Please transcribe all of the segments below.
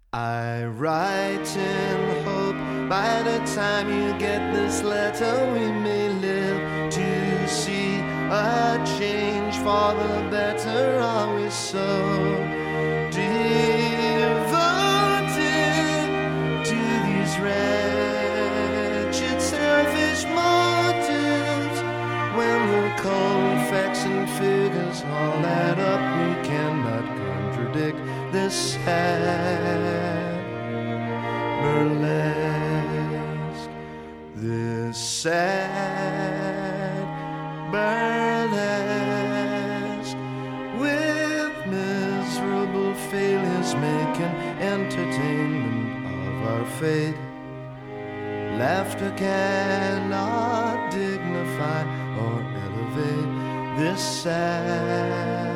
I write in hope by the time you get this letter we may live to see a change for the better. Are we so devoted to these wretched selfish motives? When the cold facts and figures all add up, we cannot contradict this sad burlesque, this sad burlesque, with miserable failures make an entertainment of our fate. Laughter cannot dignify or elevate this sad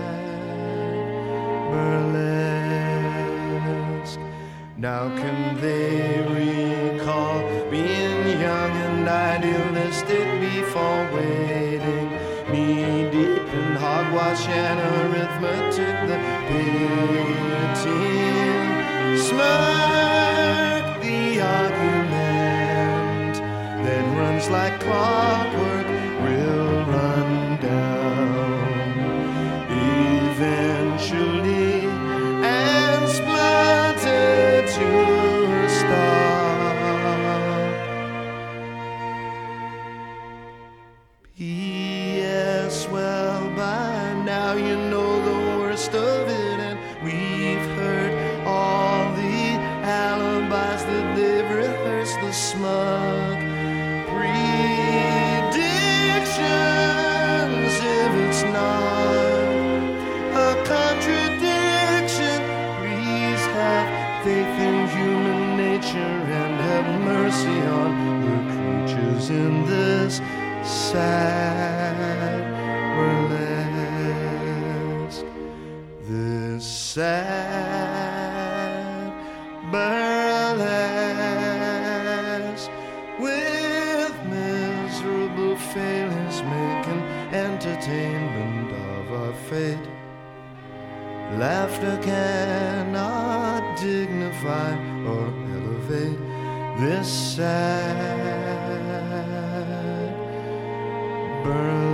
burlesque. Now can they recall being young and idealistic before waiting knee-deep in hogwash and arithmetic? The palatine smirk, the argument that runs like clockwork will run down eventually and splinter to a stop. P.S. Well, by now you know the worst of it, and we've heard all the alibis that they've rehearsed, the smug predictions. If it's not a contradiction, please have faith in human nature and have mercy on the creatures in this sad burlesque, this sad burlesque, with miserable failures make an entertainment of our fate. Laughter cannot dignify or elevate this sad burlesque.